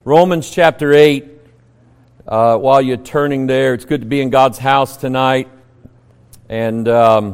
Romans chapter 8, while you're turning there, it's good to be in God's house tonight. And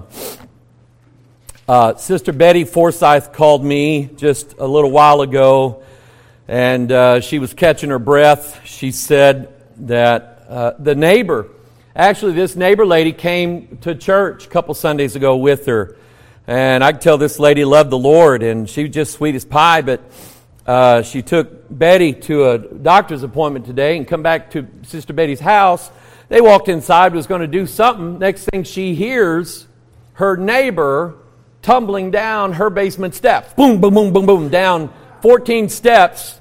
Sister Betty Forsyth called me just a little while ago, and she was catching her breath. She said that this neighbor lady came to church a couple Sundays ago with her. And I could tell this lady loved the Lord, and she was just sweet as pie, but she took Betty to a doctor's appointment today and come back to Sister Betty's house. They walked inside, was going to do something. Next thing she hears, her neighbor tumbling down her basement steps. Boom, boom, boom, boom, boom, down 14 steps.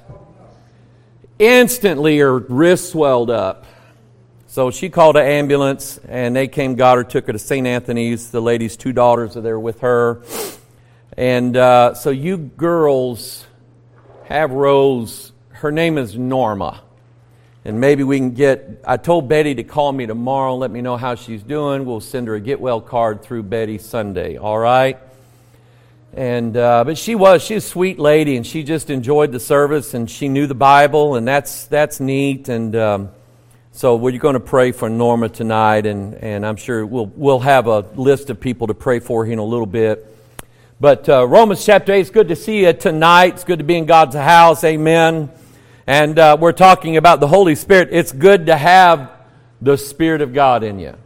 Instantly, her wrist swelled up. So she called an ambulance, and they came, got her, took her to St. Anthony's. The lady's two daughters are there with her. And so you girls have Rose. Her name is Norma. And maybe we can I told Betty to call me tomorrow and let me know how she's doing. We'll send her a get well card through Betty Sunday, all right? And but she's a sweet lady, and she just enjoyed the service, and she knew the Bible, and that's neat. And so we're going to pray for Norma tonight, and I'm sure we'll have a list of people to pray for here in a little bit. But Romans chapter 8, it's good to see you tonight. It's good to be in God's house. Amen. And we're talking about the Holy Spirit. It's good to have the Spirit of God in you.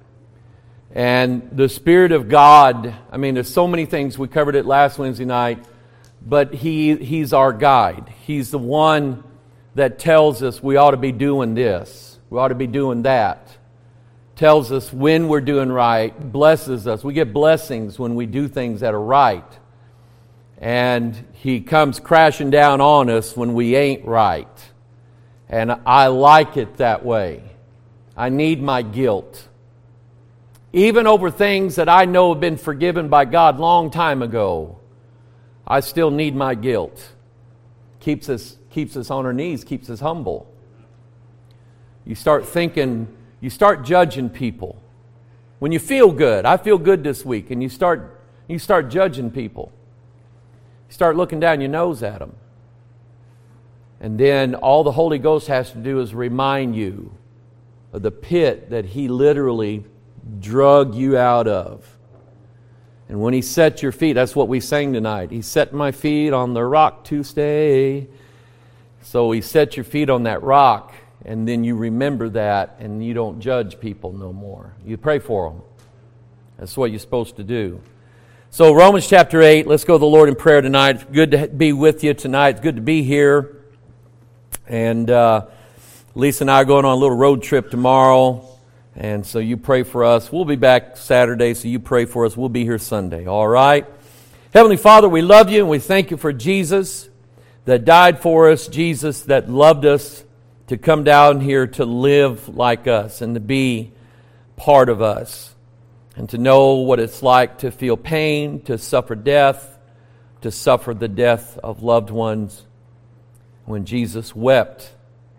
And the Spirit of God, I mean, there's so many things. We covered it last Wednesday night. But He's our guide. He's the one that tells us we ought to be doing this. We ought to be doing that. Tells us when we're doing right, blesses us. We get blessings when we do things that are right. And He comes crashing down on us when we ain't right. And I like it that way. I need my guilt. Even over things that I know have been forgiven by God long time ago, I still need my guilt. Keeps us on our knees, keeps us humble. You start thinking, you start judging people. When you feel good, I feel good this week, and you start judging people. You start looking down your nose at them. And then all the Holy Ghost has to do is remind you of the pit that He literally drug you out of. And when He set your feet, that's what we sang tonight. He set my feet on the rock to stay. So He set your feet on that rock. And then you remember that, and you don't judge people no more. You pray for them. That's what you're supposed to do. So Romans chapter 8, let's go to the Lord in prayer tonight. It's good to be with you tonight. It's good to be here. And Lisa and I are going on a little road trip tomorrow. And so you pray for us. We'll be back Saturday, so you pray for us. We'll be here Sunday, all right? Heavenly Father, we love you, and we thank you for Jesus that died for us, Jesus that loved us, to come down here to live like us and to be part of us and to know what it's like to feel pain, to suffer death, to suffer the death of loved ones. When Jesus wept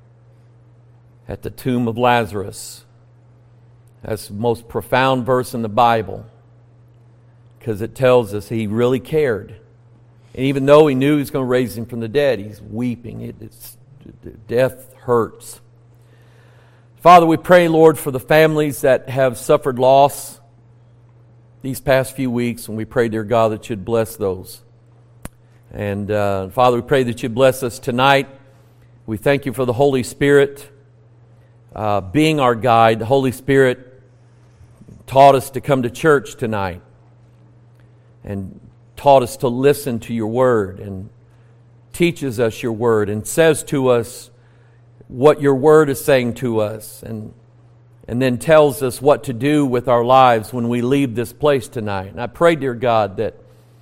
at the tomb of Lazarus, that's the most profound verse in the Bible because it tells us He really cared. And even though He knew He was going to raise Him from the dead, He's weeping. Death hurts. Father, we pray, Lord, for the families that have suffered loss these past few weeks, and we pray, dear God, that You'd bless those. And Father, we pray that You'd bless us tonight. We thank You for the Holy Spirit being our guide. The Holy Spirit taught us to come to church tonight and taught us to listen to Your Word and teaches us Your Word and says to us what Your Word is saying to us and then tells us what to do with our lives when we leave this place tonight. And I pray, dear God, that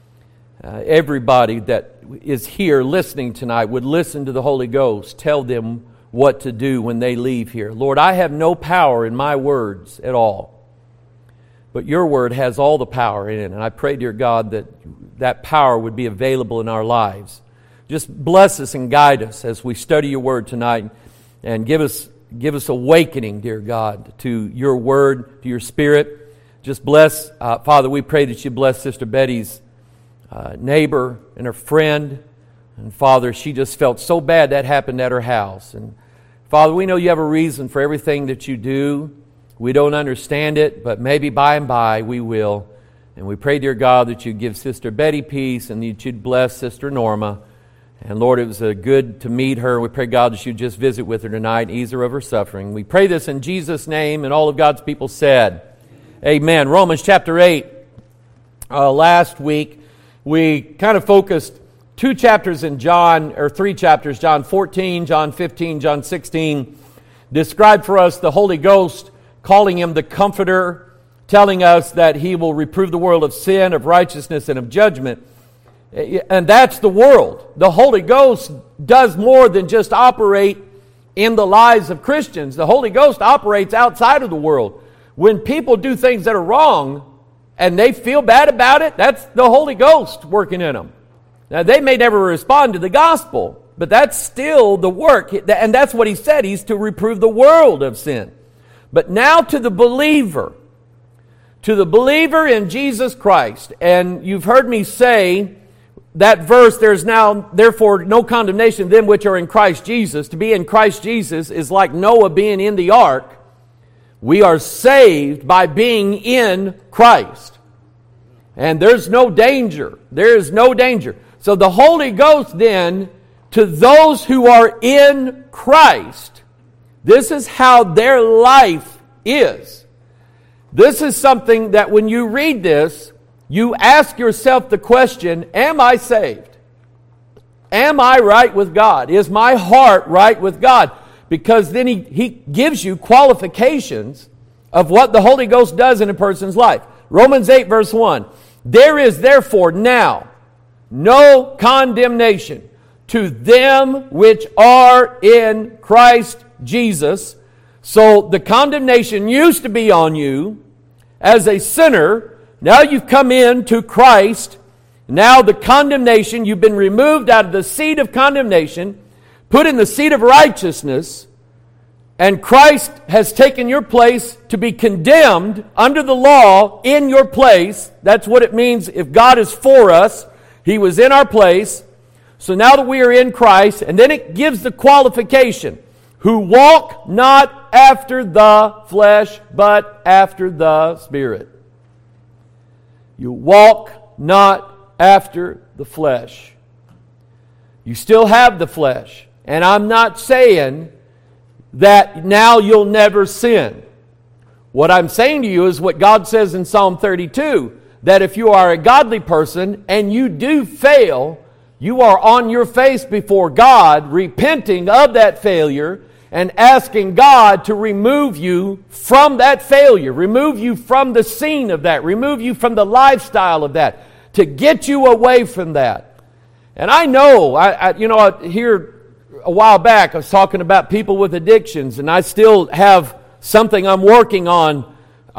everybody that is here listening tonight would listen to the Holy Ghost, tell them what to do when they leave here. Lord, I have no power in my words at all, but Your Word has all the power in it. And I pray, dear God, that power would be available in our lives. Just bless us and guide us as we study Your Word tonight, and give us awakening, dear God, to Your Word, to Your Spirit. Just bless, Father, we pray that You bless Sister Betty's neighbor and her friend And Father, she just felt so bad that happened at her house. And Father, we know you have a reason for everything that you do. We don't understand it, but maybe by and by we will. And we pray, dear God, that you'd give Sister Betty peace and that you'd bless Sister Norma. And Lord, it was good to meet her. We pray, God, that you'd just visit with her tonight and ease her of her suffering. We pray this in Jesus' name, and all of God's people said, Amen. Romans chapter 8. Last week, we kind of focused 2 chapters in John, or 3 chapters, John 14, John 15, John 16, described for us the Holy Ghost, calling him the Comforter, telling us that he will reprove the world of sin, of righteousness, and of judgment. And that's the world. The Holy Ghost does more than just operate in the lives of Christians. The Holy Ghost operates outside of the world. When people do things that are wrong and they feel bad about it, that's the Holy Ghost working in them. Now, they may never respond to the gospel, but that's still the work. And that's what he said. He's to reprove the world of sin. But now to the believer in Jesus Christ. And you've heard me say that verse, there's now, therefore, no condemnation to them which are in Christ Jesus. To be in Christ Jesus is like Noah being in the ark. We are saved by being in Christ. And there's no danger. There is no danger. So the Holy Ghost then, to those who are in Christ, this is how their life is. This is something that when you read this, you ask yourself the question, am I saved? Am I right with God? Is my heart right with God? Because then he gives you qualifications of what the Holy Ghost does in a person's life. Romans 8 verse 1. There is therefore now no condemnation to them which are in Christ Jesus. So the condemnation used to be on you as a sinner. Now you've come into Christ. Now the condemnation, you've been removed out of the seat of condemnation, put in the seat of righteousness, and Christ has taken your place to be condemned under the law in your place. That's what it means if God is for us. He was in our place. So now that we are in Christ, and then it gives the qualification, who walk not after the flesh, but after the Spirit. You walk not after the flesh. You still have the flesh. And I'm not saying that now you'll never sin. What I'm saying to you is what God says in Psalm 32, that if you are a godly person and you do fail, you are on your face before God, repenting of that failure and asking God to remove you from that failure, remove you from the scene of that, remove you from the lifestyle of that, to get you away from that. And I know, here a while back, I was talking about people with addictions, and I still have something I'm working on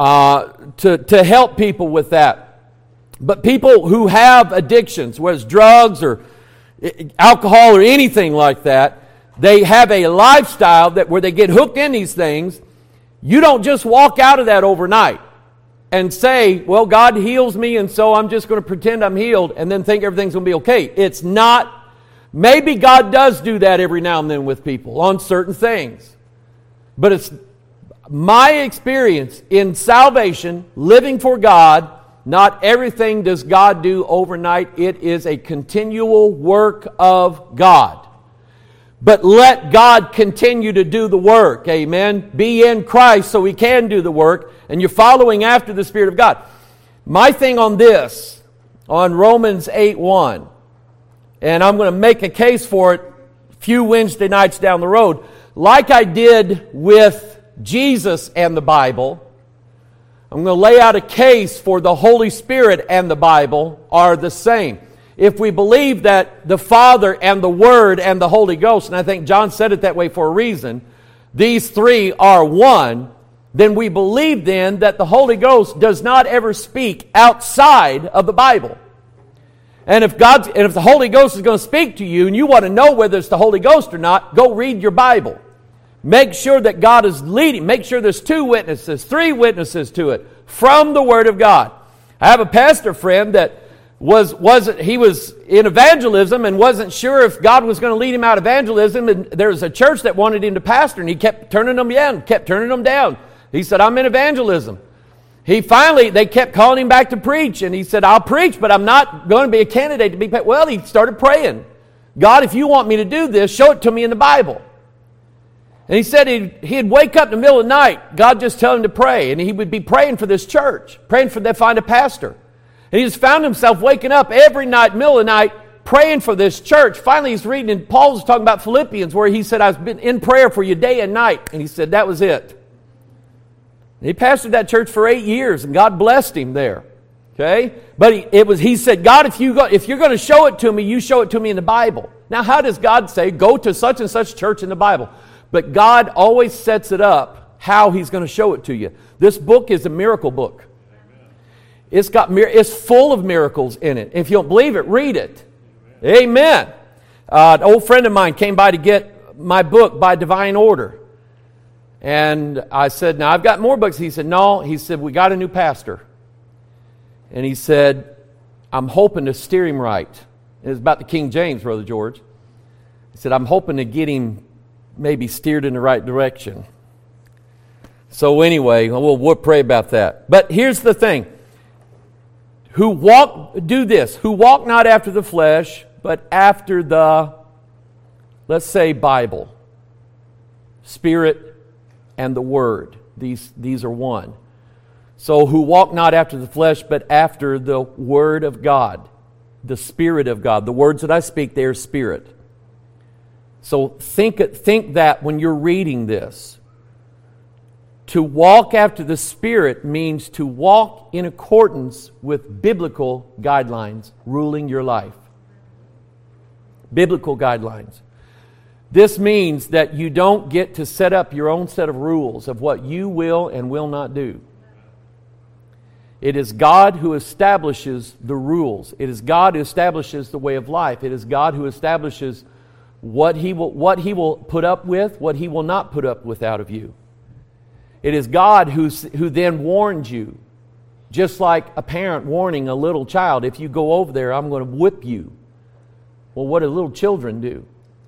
to help people with that. But people who have addictions, whether it's drugs or alcohol or anything like that, they have a lifestyle that where they get hooked in these things. You don't just walk out of that overnight and say, well, God heals me, and so I'm just going to pretend I'm healed and then think everything's going to be okay. It's not. Maybe God does do that every now and then with people on certain things. But it's my experience in salvation, living for God, not everything does God do overnight. It is a continual work of God. But let God continue to do the work. Amen. Be in Christ so He can do the work. And you're following after the Spirit of God. My thing on this, on Romans 8:1, and I'm going to make a case for it a few Wednesday nights down the road, like I did with Jesus and the Bible. I'm going to lay out a case for the Holy Spirit and the Bible are the same. If we believe that the Father and the Word and the Holy Ghost, and I think John said it that way for a reason, these three are one, then we believe then that the Holy Ghost does not ever speak outside of the Bible. And if the Holy Ghost is going to speak to you and you want to know whether it's the Holy Ghost or not, go read your Bible. Make sure that God is leading. Make sure there's 2 witnesses, 3 witnesses to it from the Word of God. I have a pastor friend that He was in evangelism and wasn't sure if God was going to lead him out of evangelism, and there was a church that wanted him to pastor, and he kept turning them down. He said, I'm in evangelism. They kept calling him back to preach, and he said, I'll preach, but I'm not going to be a candidate to be paid. Well, he started praying. God, if you want me to do this, show it to me in the Bible. And he said he'd wake up in the middle of the night, God just tell him to pray, and he would be praying for this church, praying for them to find a pastor. And he just found himself waking up every night, middle of the night, praying for this church. Finally, he's reading, and Paul was talking about Philippians, where he said, I've been in prayer for you day and night. And he said, that was it. And he pastored that church for 8 years, and God blessed him there. Okay? But he said, God, if you're going to show it to me, you show it to me in the Bible. Now, how does God say, go to such and such church in the Bible? But God always sets it up how He's going to show it to you. This book is a miracle book. It's full of miracles in it. If you don't believe it, read it. Amen. An old friend of mine came by to get my book by divine order. And I said, now I've got more books. He said, no. He said, we got a new pastor. And he said, I'm hoping to steer him right. It was about the King James, Brother George. He said, I'm hoping to get him maybe steered in the right direction. So anyway, we'll pray about that. But here's the thing. Who walk not after the flesh, but after the, let's say, Bible, Spirit, and the Word. These are one. So who walk not after the flesh, but after the Word of God, the Spirit of God. The words that I speak, they are Spirit. So think that when you're reading this. To walk after the Spirit means to walk in accordance with biblical guidelines ruling your life. Biblical guidelines. This means that you don't get to set up your own set of rules of what you will and will not do. It is God who establishes the rules. It is God who establishes the way of life. It is God who establishes what He will put up with, what He will not put up with out of you. It is God who then warns you, just like a parent warning a little child, if you go over there, I'm going to whip you. Well, what do little children do?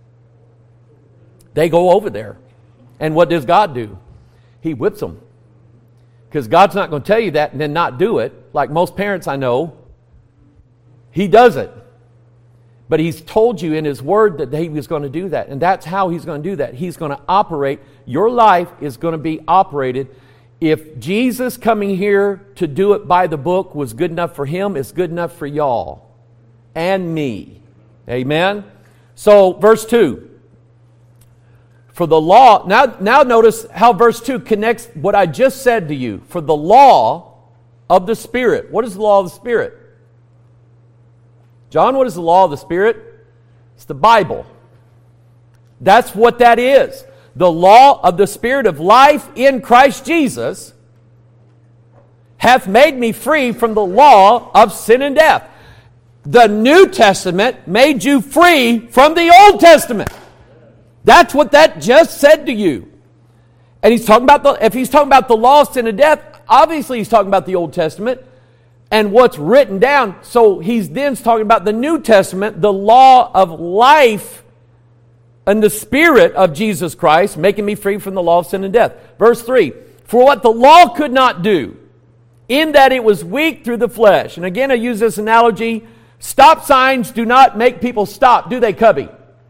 They go over there. And what does God do? He whips them. Because God's not going to tell you that and then not do it, like most parents I know. He does it. But He's told you in His Word that He was going to do that. And that's how He's going to do that. He's going to operate. Your life is going to be operated. If Jesus coming here to do it by the book was good enough for Him, it's good enough for y'all and me. Amen? So, verse 2. For the law, now notice how verse 2 connects what I just said to you. For the law of the Spirit. What is the law of the Spirit? John, what is the law of the Spirit? It's the Bible. That's what that is. The law of the Spirit of life in Christ Jesus hath made me free from the law of sin and death. The New Testament made you free from the Old Testament. That's what that just said to you. And he's talking about if he's talking about the law of sin and death, obviously he's talking about the Old Testament and what's written down. So he's then talking about the New Testament, the law of life and the Spirit of Jesus Christ, making me free from the law of sin and death. Verse 3, for what the law could not do, in that it was weak through the flesh. And again, I use this analogy. Stop signs do not make people stop, do they, Cubby?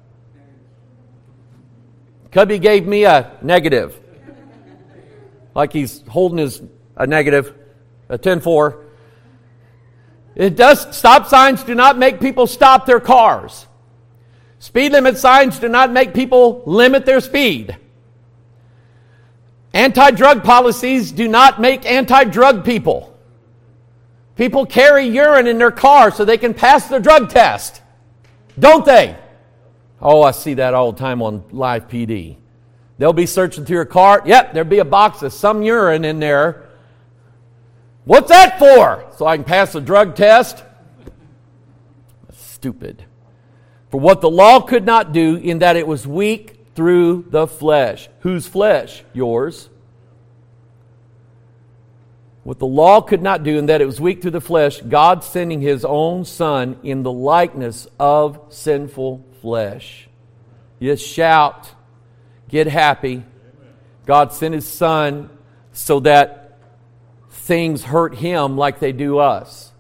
Cubby gave me a negative. Like he's holding a negative, a 10-4. Stop signs do not make people stop their cars. Speed limit signs do not make people limit their speed. Anti-drug policies do not make anti-drug people. People carry urine in their car so they can pass their drug test. Don't they? Oh, I see that all the time on Live PD. They'll be searching through your car. Yep, there'll be a box of some urine in there. What's that for? So I can pass the drug test? Stupid. For what the law could not do, in that it was weak through the flesh. Whose flesh? Yours. what the law could not do, in that it was weak through the flesh, God sending His own Son in the likeness of sinful flesh. Yes, shout. Get happy. God sent His Son so that things hurt Him like they do us.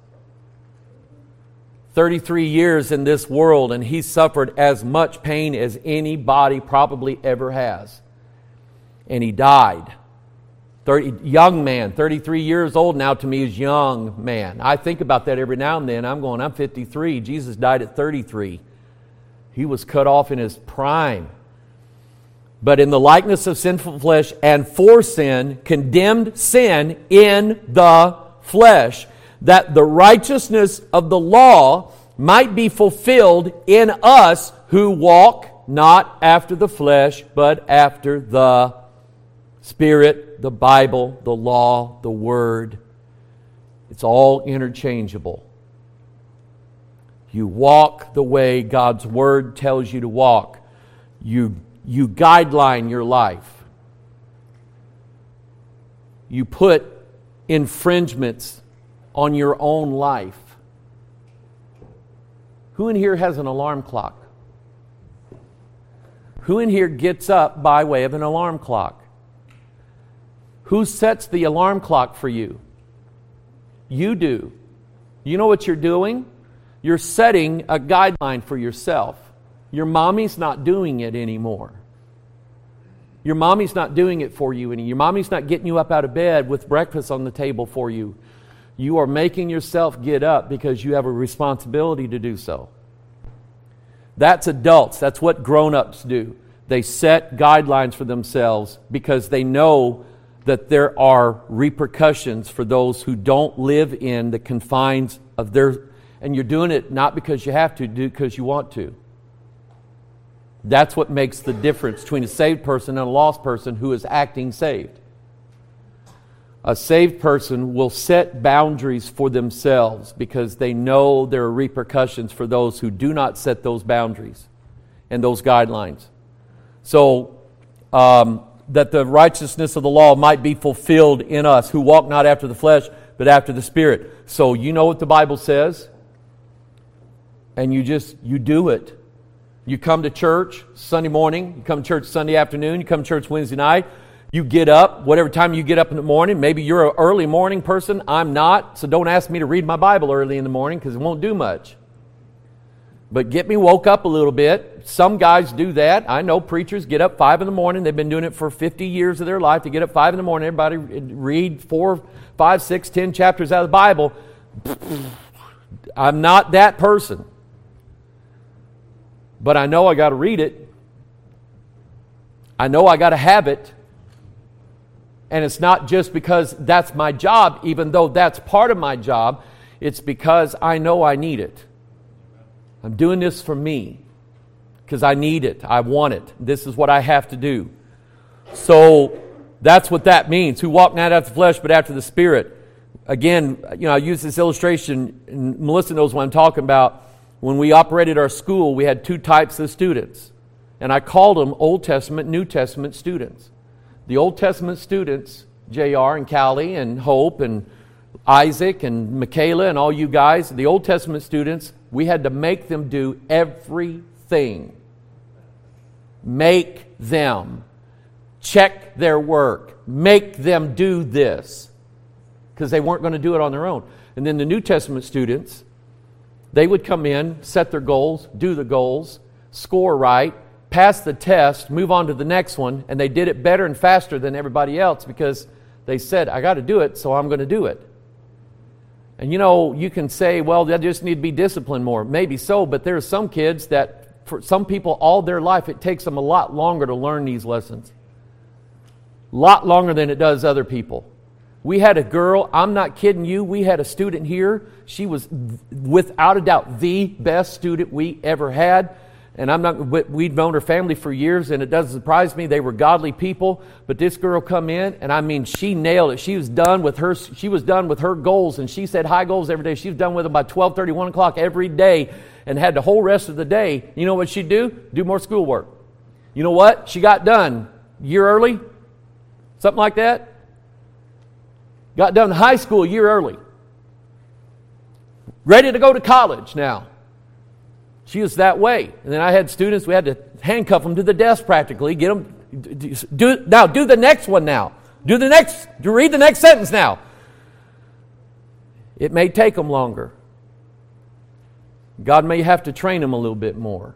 33 years in this world, and He suffered as much pain as anybody probably ever has. And He died. Young man, 33 years old now to me is young man. I think about that every now and then. I'm 53. Jesus died at 33. He was cut off in His prime. But in the likeness of sinful flesh and for sin, condemned sin in the flesh, that the righteousness of the law might be fulfilled in us who walk not after the flesh, but after the Spirit, the Bible, the law, the Word. It's all interchangeable. You walk the way God's Word tells you to walk. You guideline your life. You put infringements on your own life. Who in here has an alarm clock? Who in here gets up by way of an alarm clock? Who sets the alarm clock for you? You do. You know what you're doing? You're setting a guideline for yourself. Your mommy's not doing it anymore. Your mommy's not doing it for you anymore. Your mommy's not getting you up out of bed with breakfast on the table for you. You are making yourself get up because you have a responsibility to do so. That's adults. That's what grown-ups do. They set guidelines for themselves because they know that there are repercussions for those who don't live in the confines of their... And you're doing it not because you have to, do it because you want to. That's what makes the difference between a saved person and a lost person who is acting saved. A saved person will set boundaries for themselves because they know there are repercussions for those who do not set those boundaries and those guidelines. So, that the righteousness of the law might be fulfilled in us who walk not after the flesh, but after the Spirit. So you know what the Bible says, and you do it. You come to church Sunday morning, you come to church Sunday afternoon, you come to church Wednesday night, you get up, whatever time you get up in the morning. Maybe you're an early morning person, I'm not, so don't ask me to read my Bible early in the morning because it won't do much. But get me woke up a little bit. Some guys do that. I know preachers get up 5 in the morning. They've been doing it for 50 years of their life. To get up 5 in the morning, everybody read 4, 5, 6, 10 chapters out of the Bible. I'm not that person. But I know I got to read it. I know I got to have it. And it's not just because that's my job, even though that's part of my job. It's because I know I need it. I'm doing this for me because I need it. I want it. This is what I have to do. So that's what that means. Who walk not after the flesh, but after the Spirit. Again, I use this illustration, and Melissa knows what I'm talking about. When we operated our school, we had 2 types of students. And I called them Old Testament, New Testament students. The Old Testament students, J.R. and Callie and Hope and Isaac and Michaela and all you guys, the Old Testament students, we had to make them do everything. Make them. Check their work. Make them do this. Because they weren't going to do it on their own. And then the New Testament students, they would come in, set their goals, do the goals, score right, pass the test, move on to the next one, and they did it better and faster than everybody else because they said, I got to do it, so I'm going to do it. And you can say, well, they just need to be disciplined more. Maybe so, but there are some kids that, for some people, all their life, it takes them a lot longer to learn these lessons. A lot longer than it does other people. We had a girl, I'm not kidding you, we had a student here. She was, without a doubt, the best student we ever had. And we'd known her family for years, and it doesn't surprise me. They were godly people. But this girl come in, and she nailed it. She was done with her goals, and she set high goals every day. She was done with them by 12:30, 1 o'clock every day, and had the whole rest of the day. You know what she'd do? Do more schoolwork. You know what? She got done a year early, something like that. Got done high school a year early. Ready to go to college now. She was that way. And then I had students, we had to handcuff them to the desk practically, get them, do the next one now. Read the next sentence now. It may take them longer. God may have to train them a little bit more.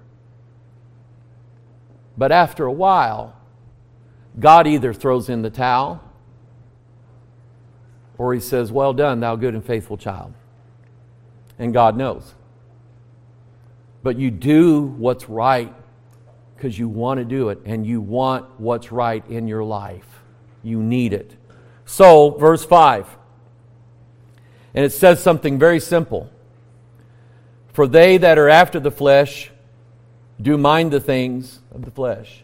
But after a while, God either throws in the towel or He says, well done, thou good and faithful child. And God knows. But you do what's right because you want to do it and you want what's right in your life. You need it. So, verse 5. And it says something very simple. For they that are after the flesh do mind the things of the flesh.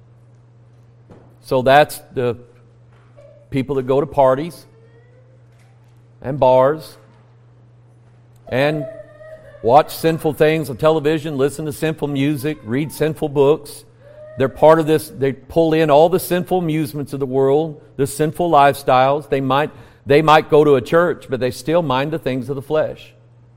So that's the people that go to parties and bars and watch sinful things on television, listen to sinful music, read sinful books. They're part of this. They pull in all the sinful amusements of the world, the sinful lifestyles. They might go to a church, but they still mind the things of the flesh.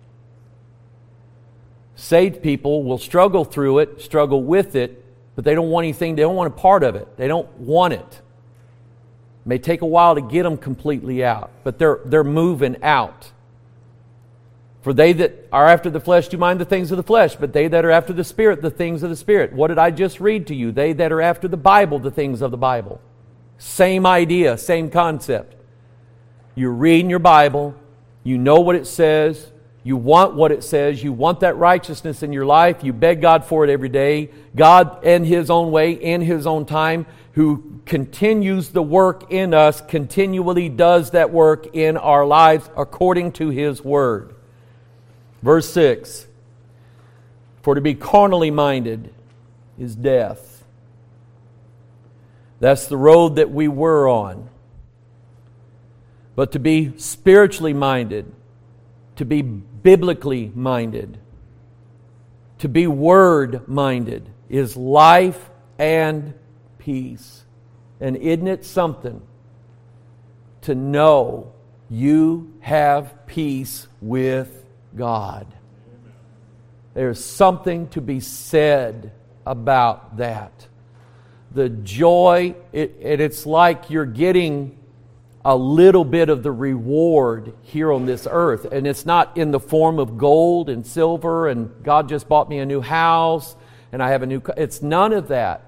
Saved people will struggle through it, struggle with it, but they don't want anything. They don't want a part of it. They don't want it. It may take a while to get them completely out, but they're moving out. For they that are after the flesh do mind the things of the flesh, but they that are after the Spirit, the things of the Spirit. What did I just read to you? They that are after the Bible, the things of the Bible. Same idea, same concept. You're reading your Bible, you know what it says, you want what it says, you want that righteousness in your life, you beg God for it every day. God, in His own way, in His own time, who continues the work in us, continually does that work in our lives according to His Word. Verse 6, for to be carnally minded is death. That's the road that we were on. But to be spiritually minded, to be biblically minded, to be word-minded is life and peace. And isn't it something to know you have peace with God? There's something to be said about that. The joy, it's like you're getting a little bit of the reward here on this earth. And it's not in the form of gold and silver and God just bought me a new house and I have a new car. It's none of that.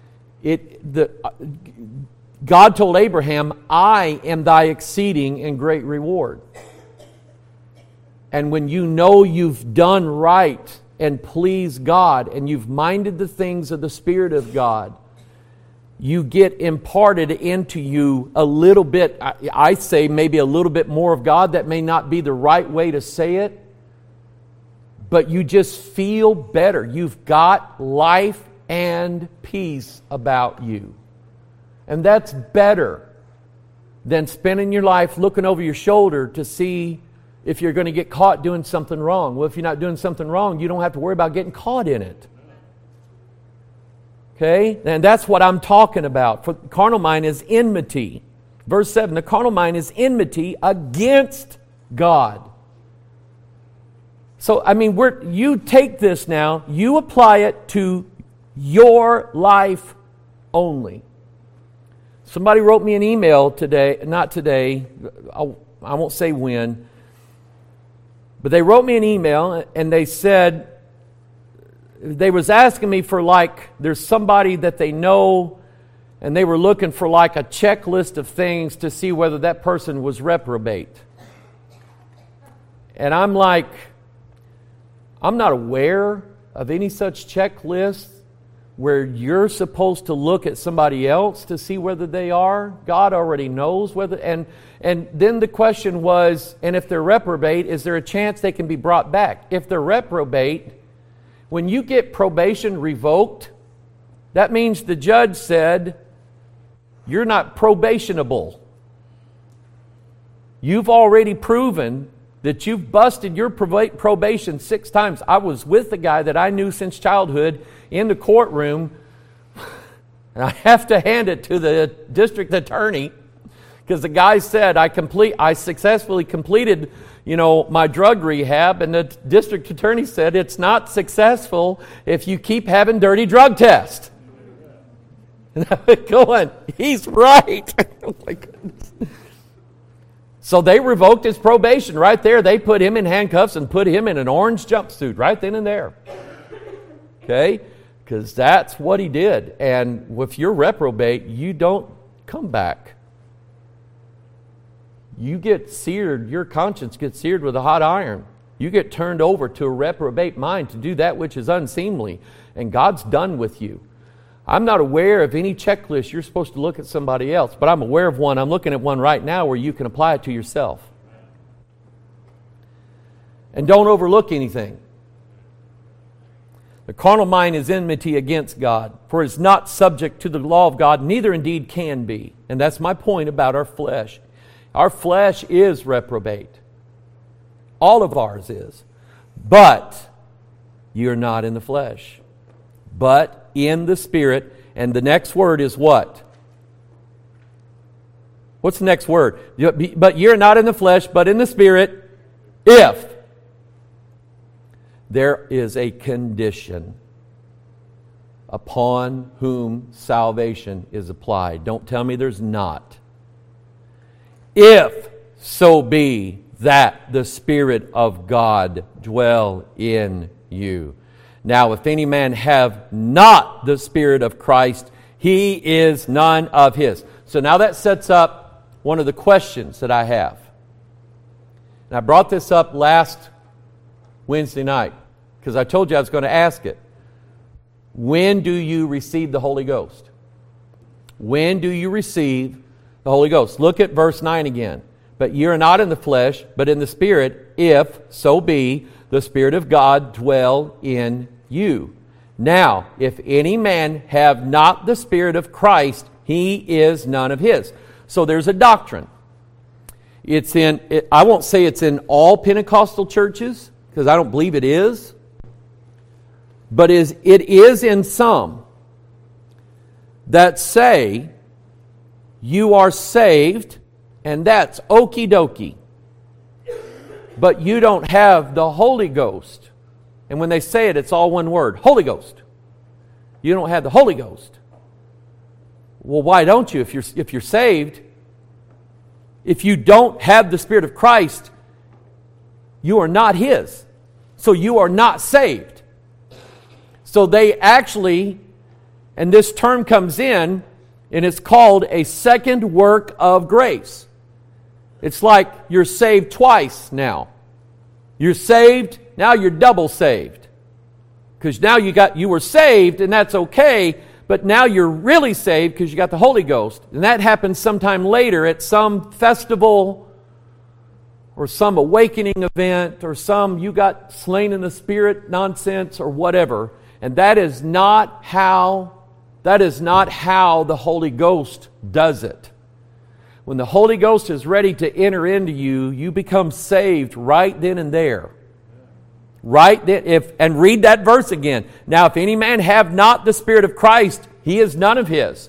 God told Abraham, I am thy exceeding and great reward. And when you know you've done right and pleased God and you've minded the things of the Spirit of God, you get imparted into you a little bit, I say maybe a little bit more of God. That may not be the right way to say it, but you just feel better. You've got life and peace about you. And that's better than spending your life looking over your shoulder to see if you're going to get caught doing something wrong. Well, if you're not doing something wrong, you don't have to worry about getting caught in it. Okay? And that's what I'm talking about. For the carnal mind is enmity. Verse 7, the carnal mind is enmity against God. So, you take this now, you apply it to your life only. Somebody wrote me an email today, not today, I won't say when, but they wrote me an email and they said, they was asking me for there's somebody that they know and they were looking for a checklist of things to see whether that person was reprobate. And I'm like, I'm not aware of any such checklist where you're supposed to look at somebody else to see whether they are. God already knows whether, and then the question was, and if they're reprobate, is there a chance they can be brought back? If they're reprobate, when you get probation revoked, that means the judge said, you're not probationable. You've already proven that you've busted your probation 6 times. I was with the guy that I knew since childhood in the courtroom, and I have to hand it to the district attorney Because the guy said, I successfully completed, my drug rehab, and the district attorney said, it's not successful if you keep having dirty drug tests. And I'm going, he's right. Oh my goodness. So they revoked his probation right there. They put him in handcuffs and put him in an orange jumpsuit right then and there. Okay? Because that's what he did. And if you're reprobate, you don't come back. You get seared, your conscience gets seared with a hot iron. You get turned over to a reprobate mind to do that which is unseemly. And God's done with you. I'm not aware of any checklist you're supposed to look at somebody else, but I'm aware of one. I'm looking at one right now where you can apply it to yourself. And don't overlook anything. The carnal mind is enmity against God, for it is not subject to the law of God, neither indeed can be. And that's my point about our flesh. Our flesh is reprobate. All of ours is. But you're not in the flesh, but in the Spirit. And the next word is what? What's the next word? But you're not in the flesh, but in the Spirit, if there is a condition upon whom salvation is applied. Don't tell me there's not. If so be that the Spirit of God dwell in you. Now, if any man have not the Spirit of Christ, he is none of his. So now that sets up one of the questions that I have. And I brought this up last Wednesday night because I told you I was going to ask it. When do you receive the Holy Ghost? When do you receive the Holy Ghost? Look at verse 9 again. But ye are not in the flesh, but in the Spirit, if so be the Spirit of God dwell in you. Now, if any man have not the Spirit of Christ, he is none of his. So there's a doctrine. I won't say it's in all Pentecostal churches, because I don't believe it is. But it is in some that say you are saved, and that's okie dokie. But you don't have the Holy Ghost. And when they say it, it's all one word, Holy Ghost. You don't have the Holy Ghost. Well, why don't you? If you're saved, if you don't have the Spirit of Christ, you are not His. So you are not saved. So they actually, and this term comes in, and it's called a second work of grace. It's like you're saved twice now. You're saved, now you're double saved. Because now you were saved, and that's okay, but now you're really saved because you got the Holy Ghost. And that happens sometime later at some festival or some awakening event or some you got slain in the Spirit nonsense or whatever. And that is not how the Holy Ghost does it. When the Holy Ghost is ready to enter into you, you become saved right then and there. Right then, and read that verse again. Now, if any man have not the Spirit of Christ, he is none of his.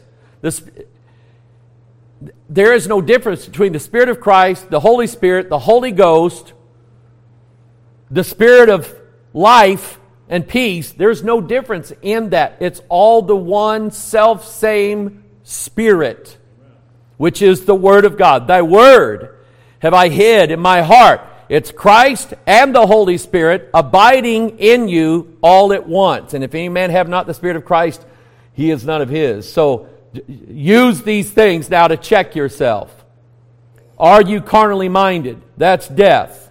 There is no difference between the Spirit of Christ, the Holy Spirit, the Holy Ghost, the Spirit of life and peace. There's no difference in that. It's all the one self-same Spirit, which is the Word of God. Thy Word have I hid in my heart. It's Christ and the Holy Spirit abiding in you all at once. And if any man have not the Spirit of Christ, he is none of his. So use these things now to check yourself. Are you carnally minded? That's death.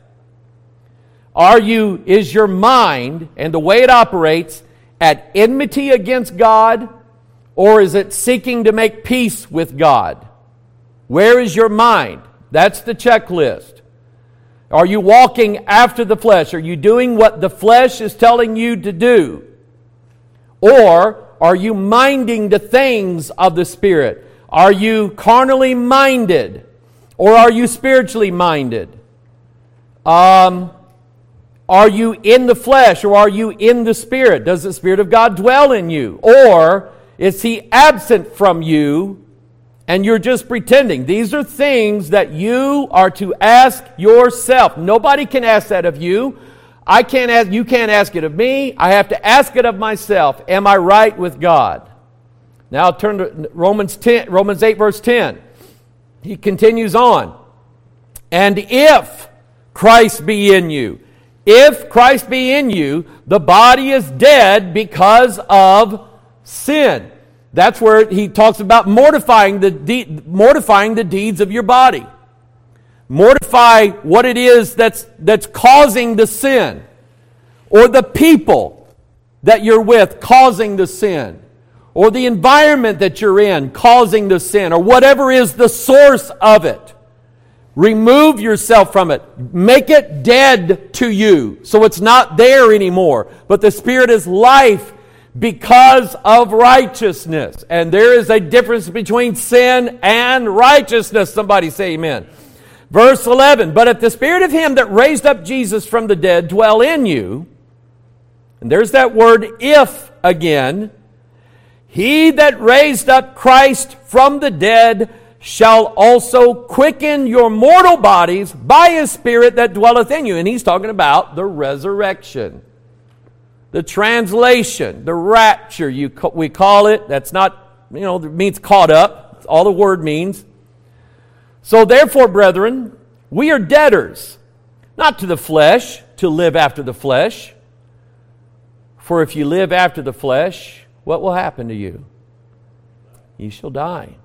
Is your mind and the way it operates at enmity against God, or is it seeking to make peace with God? Where is your mind? That's the checklist. Are you walking after the flesh? Are you doing what the flesh is telling you to do? Or are you minding the things of the Spirit? Are you carnally minded? Or are you spiritually minded? Are you in the flesh or are you in the Spirit? Does the Spirit of God dwell in you? Or is He absent from you and you're just pretending. These are things that you are to ask yourself. Nobody can ask that of you. I can't ask, you can't ask it of me. I have to ask it of myself. Am I right with God? Now turn to Romans 8 verse 10. He continues on. And if Christ be in you, if Christ be in you, the body is dead because of sin. That's where he talks about mortifying the deeds of your body. Mortify what it is that's causing the sin, or the people that you're with causing the sin, or the environment that you're in causing the sin, or whatever is the source of it. Remove yourself from it. Make it dead to you so it's not there anymore. But the Spirit is life because of righteousness. And there is a difference between sin and righteousness. Somebody say amen. Verse 11, but if the Spirit of Him that raised up Jesus from the dead dwell in you, and there's that word if again, He that raised up Christ from the dead shall also quicken your mortal bodies by His Spirit that dwelleth in you. And he's talking about the resurrection. The translation, the rapture, we call it. That's not, it means caught up. That's all the word means. So therefore, brethren, we are debtors, not to the flesh, to live after the flesh. For if you live after the flesh, what will happen to you? Ye shall die.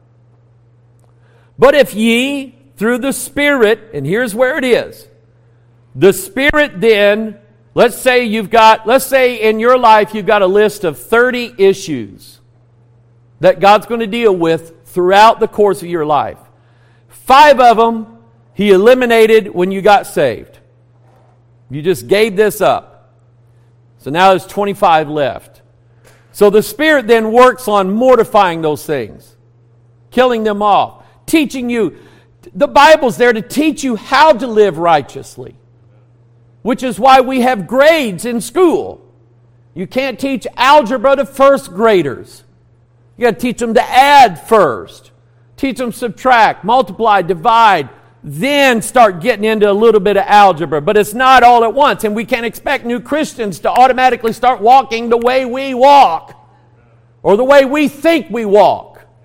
But if ye, through the Spirit, and here's where it is, the Spirit then, let's say in your life you've got a list of 30 issues that God's going to deal with throughout the course of your life. 5 of them He eliminated when you got saved. You just gave this up. So now there's 25 left. So the Spirit then works on mortifying those things, killing them off. Teaching you, the Bible's there to teach you how to live righteously, which is why we have grades in school. You can't teach algebra to first graders. You got to teach them to add first. Teach them subtract, multiply, divide, then start getting into a little bit of algebra. But it's not all at once, and we can't expect new Christians to automatically start walking the way we walk or the way we think we walk.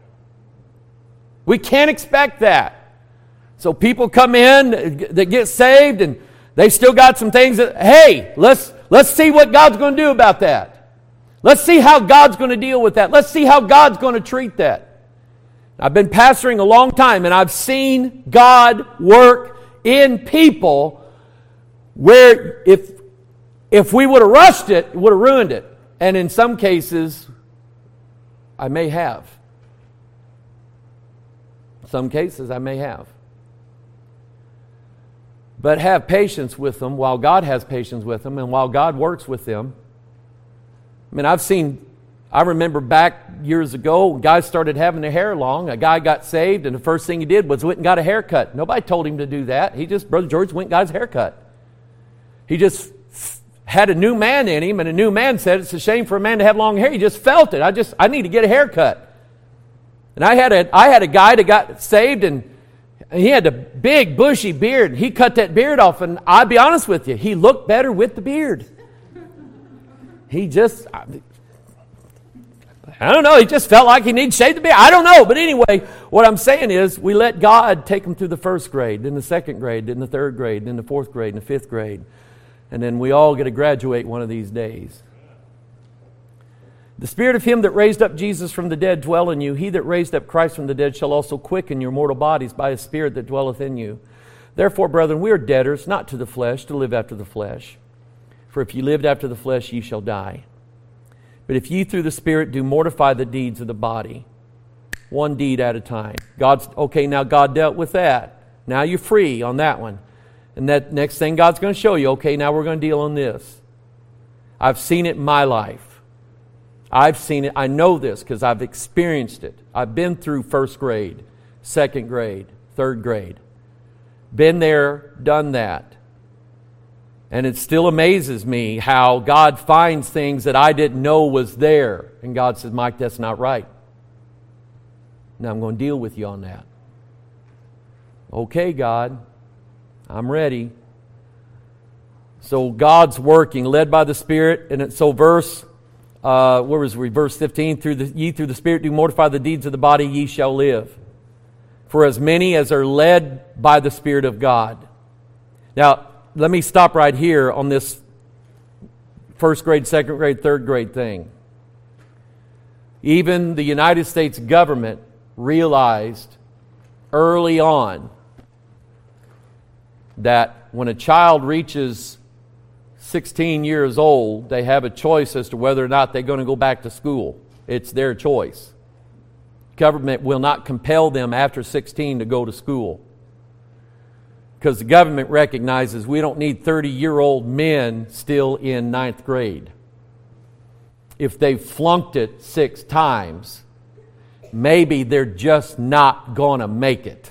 We can't expect that. So people come in, they get saved, and they still got some things that, hey, let's see what God's going to do about that. Let's see how God's going to deal with that. Let's see how God's going to treat that. I've been pastoring a long time, and I've seen God work in people where if we would have rushed it, it would have ruined it. And in some cases, I may have. Some cases I may have. But have patience with them while God has patience with them and while God works with them. I mean, I remember back years ago, guys started having their hair long. A guy got saved, and the first thing he did was went and got a haircut. Nobody told him to do that. Brother George went and got his haircut. He just had a new man in him, and a new man said, it's a shame for a man to have long hair. He just felt it. I need to get a haircut. And I had a guy that got saved, and he had a big bushy beard. He cut that beard off, and I'll be honest with you, he looked better with the beard. He just, I don't know, he just felt like he needed to shave the beard. I don't know, but anyway, what I'm saying is we let God take him through the first grade, then the second grade, then the third grade, then the fourth grade, and the fifth grade. And then we all get to graduate one of these days. The Spirit of Him that raised up Jesus from the dead dwell in you. He that raised up Christ from the dead shall also quicken your mortal bodies by His Spirit that dwelleth in you. Therefore, brethren, we are debtors, not to the flesh, to live after the flesh. For if ye lived after the flesh, ye shall die. But if ye through the Spirit do mortify the deeds of the body, one deed at a time. Now God dealt with that. Now you're free on that one. And that next thing God's going to show you, okay, now we're going to deal on this. I've seen it in my life. I've seen it. I know this because I've experienced it. I've been through first grade, second grade, third grade. Been there, done that. And it still amazes me how God finds things that I didn't know was there. And God says, Mike, that's not right. Now I'm going to deal with you on that. Okay, God, I'm ready. So God's working, led by the Spirit. And so verse 15, through the Spirit do mortify the deeds of the body, ye shall live. For as many as are led by the Spirit of God. Now, let me stop right here on this first grade, second grade, third grade thing. Even the United States government realized early on that when a child reaches 16 years old, they have a choice as to whether or not they're going to go back to school. It's their choice. Government will not compel them after 16 to go to school. Because the government recognizes we don't need 30-year-old men still in 9th grade. If they've flunked it 6 times, maybe they're just not going to make it.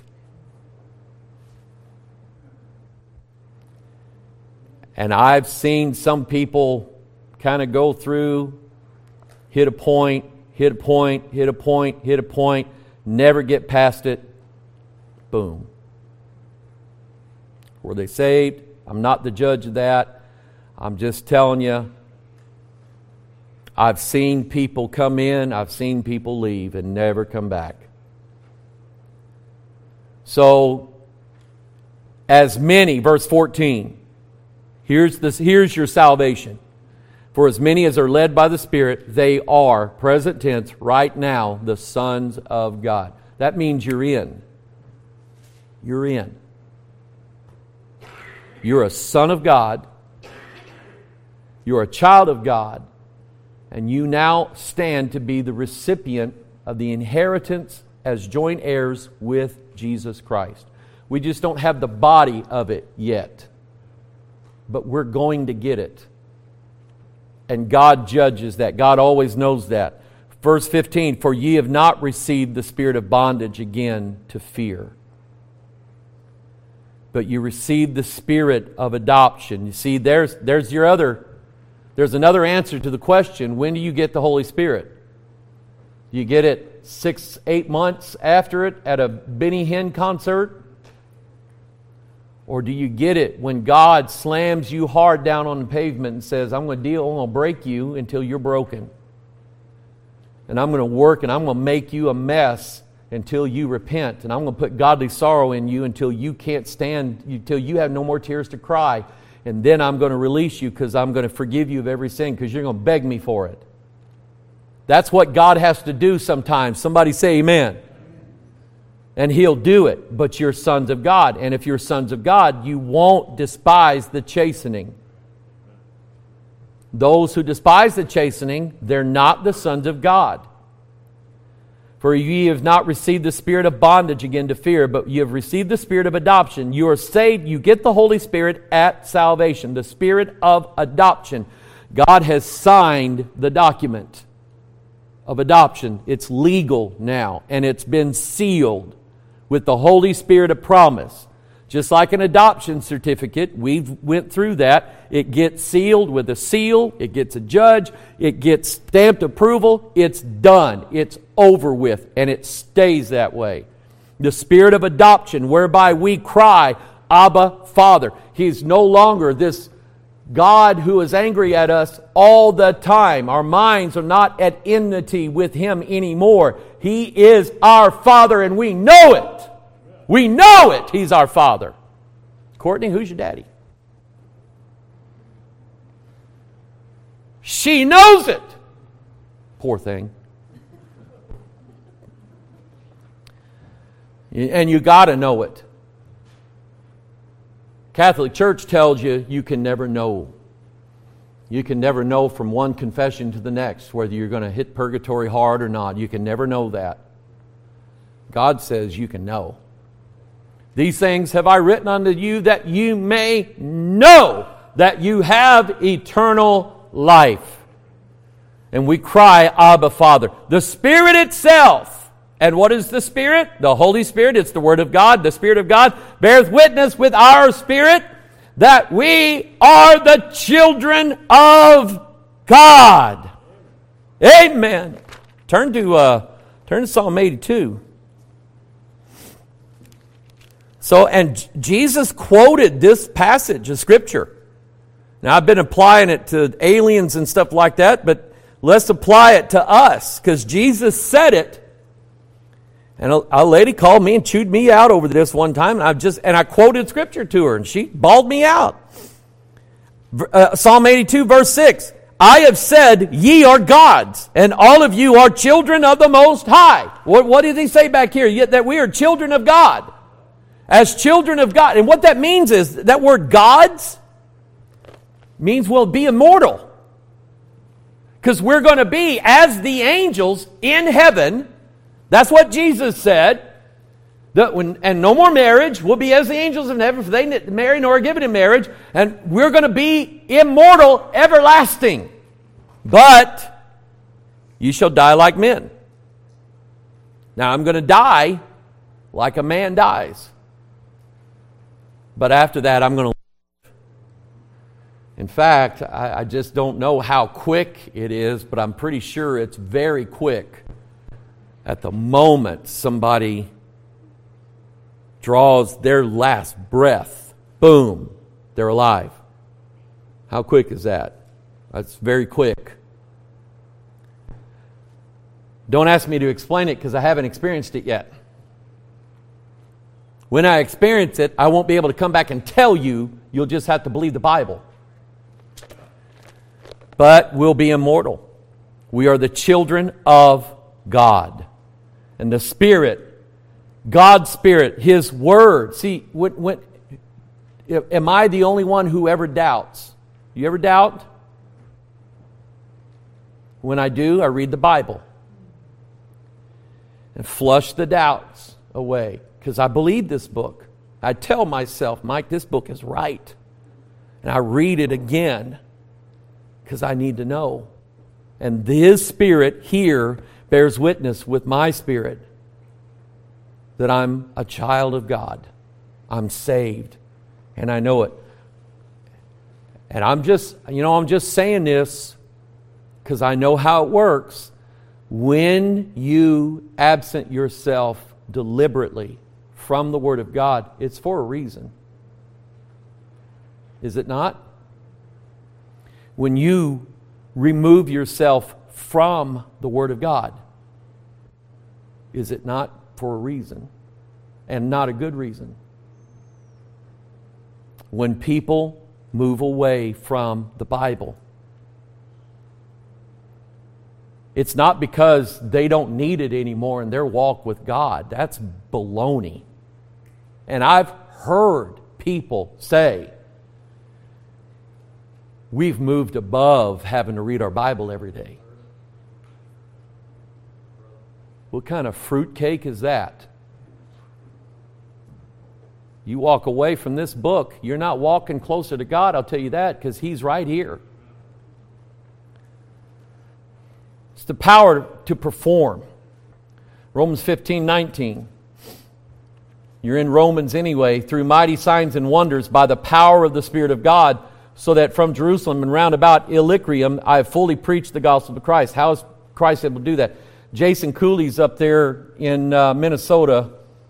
And I've seen some people kind of go through, hit a point, never get past it. Boom. Were they saved? I'm not the judge of that. I'm just telling you, I've seen people come in, I've seen people leave and never come back. So, as many, verse 14, here's your salvation. For as many as are led by the Spirit, they are, present tense, right now, the sons of God. That means you're in. You're in. You're a son of God. You're a child of God. And you now stand to be the recipient of the inheritance as joint heirs with Jesus Christ. We just don't have the body of it yet. But we're going to get it. And God judges that. God always knows that. Verse 15, for ye have not received the spirit of bondage again to fear, but you received the spirit of adoption. You see, there's another answer to the question, when do you get the Holy Spirit? Do you get it 6-8 months after it at a Benny Hinn concert? Or do you get it when God slams you hard down on the pavement and says, I'm going to break you until you're broken. And I'm going to work and I'm going to make you a mess until you repent. And I'm going to put godly sorrow in you until you can't stand, until you have no more tears to cry. And then I'm going to release you because I'm going to forgive you of every sin because you're going to beg me for it. That's what God has to do sometimes. Somebody say amen. And He'll do it, but you're sons of God. And if you're sons of God, you won't despise the chastening. Those who despise the chastening, they're not the sons of God. For ye have not received the spirit of bondage again to fear, but you have received the spirit of adoption. You are saved, you get the Holy Spirit at salvation, the spirit of adoption. God has signed the document of adoption. It's legal now, and it's been sealed with the Holy Spirit of promise. Just like an adoption certificate, we've went through that. It gets sealed with a seal. It gets a judge. It gets stamped approval. It's done. It's over with. And it stays that way. The spirit of adoption, whereby we cry, Abba, Father. He's no longer this God who is angry at us all the time. Our minds are not at enmity with Him anymore. He is our Father and we know it. We know it. He's our Father. Courtney, who's your daddy? She knows it. Poor thing. And you got to know it. Catholic Church tells you you can never know. You can never know from one confession to the next whether you're going to hit purgatory hard or not. You can never know that. God says you can know. These things have I written unto you that you may know that you have eternal life. And we cry, Abba, Father. The Spirit itself. And what is the Spirit? The Holy Spirit. It's the Word of God. The Spirit of God bears witness with our spirit that we are the children of God. Amen. Turn to Psalm 82. So, and Jesus quoted this passage of Scripture. Now, I've been applying it to aliens and stuff like that, but let's apply it to us, because Jesus said it. And a lady called me and chewed me out over this one time, and I quoted Scripture to her, and she bawled me out. Psalm 82, verse 6. I have said, ye are gods, and all of you are children of the Most High. What did he say back here? Yet that we are children of God. As children of God. And what that means is, that word gods means we'll be immortal. Because we're going to be as the angels in heaven. That's what Jesus said. And no more marriage. We'll be as the angels in heaven, for they marry nor are given in marriage. And we're going to be immortal, everlasting. But you shall die like men. Now I'm going to die like a man dies. But after that, I'm going to live. In fact, I just don't know how quick it is, but I'm pretty sure it's very quick. At the moment somebody draws their last breath, boom, they're alive. How quick is that? That's very quick. Don't ask me to explain it, because I haven't experienced it yet. When I experience it, I won't be able to come back and tell you. You'll just have to believe the Bible. But we'll be immortal. We are the children of God. And the Spirit, God's Spirit, His Word. See, am I the only one who ever doubts? You ever doubt? When I do, I read the Bible. And flush the doubts away. Because I believe this book. I tell myself, Mike, this book is right. And I read it again because I need to know. And His Spirit here bears witness with my spirit that I'm a child of God. I'm saved. And I know it. And I'm just saying this because I know how it works. When you absent yourself deliberately from the Word of God, it's for a reason. Is it not? When you remove yourself from the Word of God, is it not for a reason? And not a good reason. When people move away from the Bible, it's not because they don't need it anymore in their walk with God. That's baloney. And I've heard people say, we've moved above having to read our Bible every day. What kind of fruitcake is that? You walk away from this book, you're not walking closer to God, I'll tell you that, because He's right here. It's the power to perform. Romans 15:19. You're in Romans anyway. Through mighty signs and wonders by the power of the Spirit of God, so that from Jerusalem and round about Illyricum I have fully preached the gospel of Christ. How is Christ able to do that? Jason Cooley's up there in Minnesota,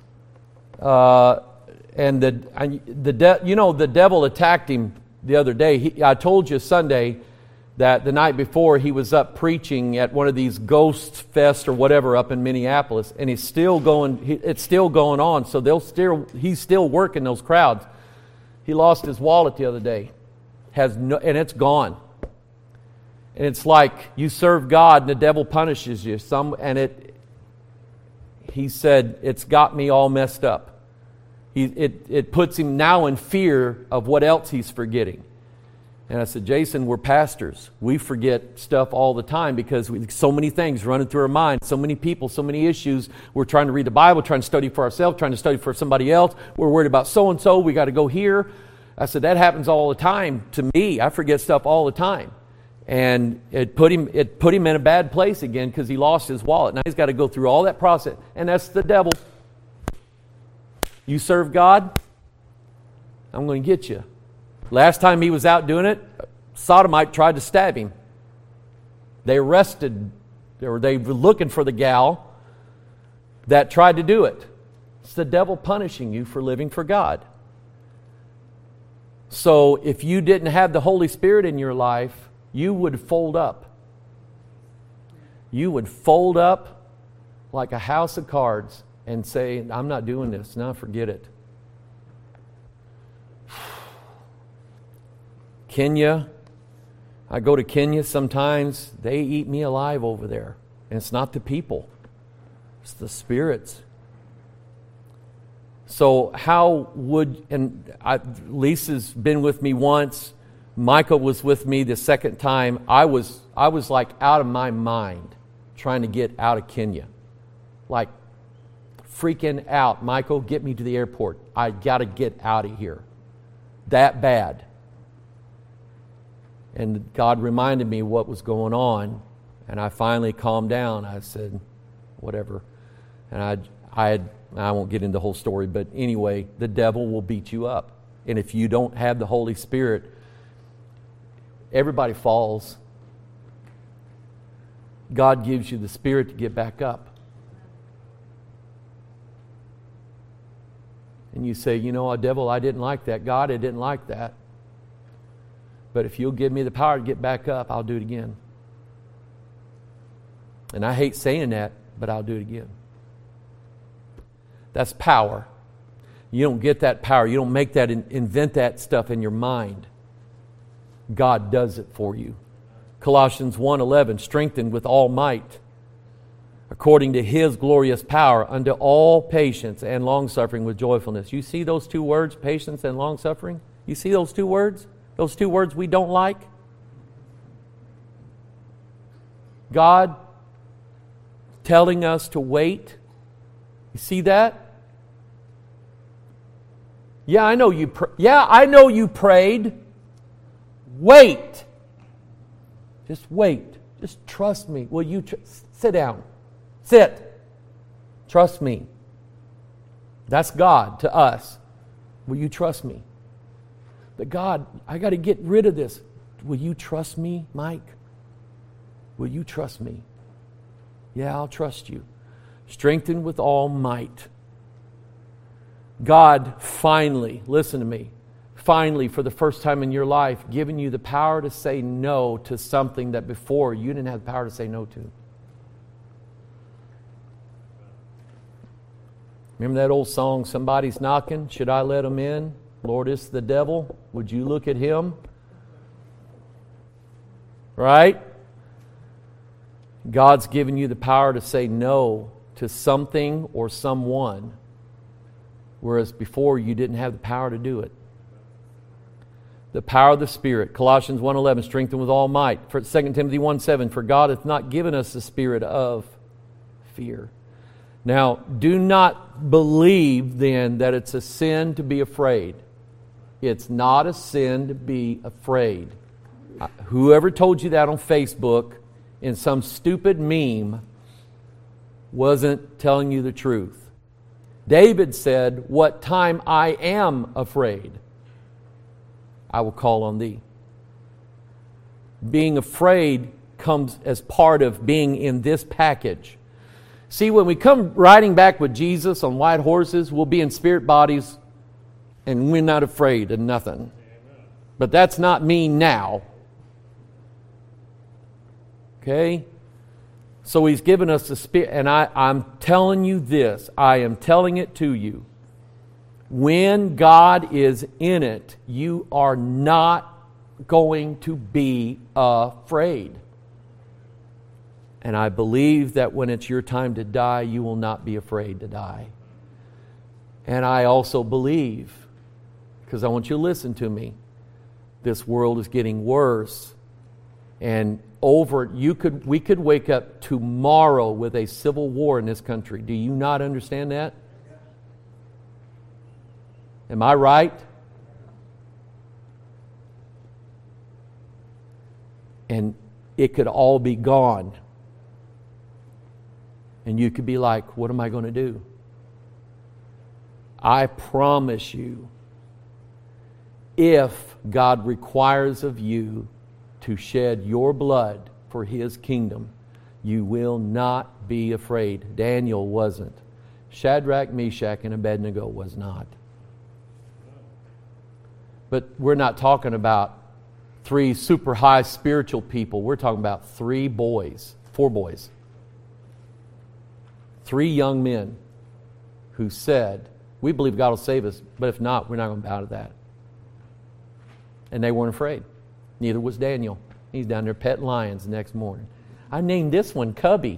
and the devil attacked him the other day. I told you Sunday that the night before he was up preaching at one of these ghost fest or whatever up in Minneapolis, and it's still going on. So he's still working those crowds. He lost his wallet the other day, and it's gone. And it's like you serve God and the devil punishes you. He said, it's got me all messed up. It puts him now in fear of what else he's forgetting. And I said, Jason, we're pastors. We forget stuff all the time because so many things running through our mind, so many people, so many issues. We're trying to read the Bible, trying to study for ourselves, trying to study for somebody else. We're worried about so-and-so. We got to go here. I said, that happens all the time to me. I forget stuff all the time. And it put him in a bad place again because he lost his wallet. Now he's got to go through all that process. And that's the devil. You serve God, I'm going to get you. Last time he was out doing it, Sodomite tried to stab him. They arrested, or they were looking for the gal that tried to do it. It's the devil punishing you for living for God. So if you didn't have the Holy Spirit in your life, you would fold up. You would fold up like a house of cards and say, I'm not doing this. No, forget it. Kenya, I go to Kenya sometimes. They eat me alive over there. And it's not the people. It's the spirits. So how would, Lisa's been with me once. Michael was with me the second time. I was like out of my mind trying to get out of Kenya. Like freaking out. Michael, get me to the airport. I got to get out of here. That bad. And God reminded me what was going on. And I finally calmed down. I said, whatever. And I won't get into the whole story, but anyway, the devil will beat you up. And if you don't have the Holy Spirit, everybody falls. God gives you the Spirit to get back up. And you say, devil, I didn't like that. God, I didn't like that. But if you'll give me the power to get back up, I'll do it again. And I hate saying that, but I'll do it again. That's power. You don't get that power. You don't make that, invent that stuff in your mind. God does it for you. Colossians 1:11, strengthened with all might, according to His glorious power, unto all patience and long-suffering with joyfulness. You see those two words, patience and long-suffering? You see those two words? Those two words we don't like? God telling us to wait. You see that? I know you prayed. Wait. Just wait. Just trust me. Will you sit down? Sit. Trust me. That's God to us. Will you trust me? But God, I got to get rid of this. Will you trust me, Mike? Will you trust me? Yeah, I'll trust you. Strengthened with all might. God finally, listen to me, finally, for the first time in your life, giving you the power to say no to something that before you didn't have the power to say no to. Remember that old song, Somebody's Knocking, Should I Let Him In? Lord, it's the devil. Would you look at him? Right? God's given you the power to say no to something or someone, whereas before you didn't have the power to do it. The power of the Spirit. Colossians 1:11, strengthened with all might. 2 Timothy 1:7, for God hath not given us the spirit of fear. Now, do not believe then that it's a sin to be afraid. It's not a sin to be afraid. Whoever told you that on Facebook in some stupid meme wasn't telling you the truth. David said, what time I am afraid, I will call on thee. Being afraid comes as part of being in this package. See, when we come riding back with Jesus on white horses, we'll be in spirit bodies and we're not afraid of nothing. But that's not me now. Okay? So He's given us the Spirit, and I'm telling you this, I am telling it to you. When God is in it, you are not going to be afraid. And I believe that when it's your time to die, you will not be afraid to die. And I also believe, because I want you to listen to me, this world is getting worse. And we could wake up tomorrow with a civil war in this country. Do you not understand that? Am I right? And it could all be gone. And you could be like, what am I going to do? I promise you, if God requires of you to shed your blood for His kingdom, you will not be afraid. Daniel wasn't. Shadrach, Meshach, and Abednego was not. But we're not talking about 3 super high spiritual people. We're talking about 4 boys. 3 young men who said, we believe God will save us, but if not, we're not going to bow to that. And they weren't afraid. Neither was Daniel. He's down there petting lions the next morning. I named this one Cubby.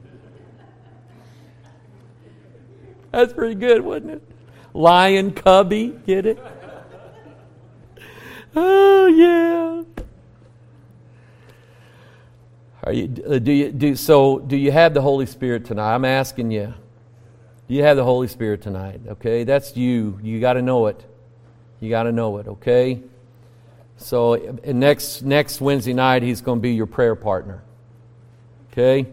That's pretty good, wasn't it? Lion Cubby, get it? Oh yeah. Do you have the Holy Spirit tonight? I'm asking you. Do you have the Holy Spirit tonight? Okay, that's you. You got to know it. You got to know it. Okay. So next Wednesday night, he's going to be your prayer partner. Okay.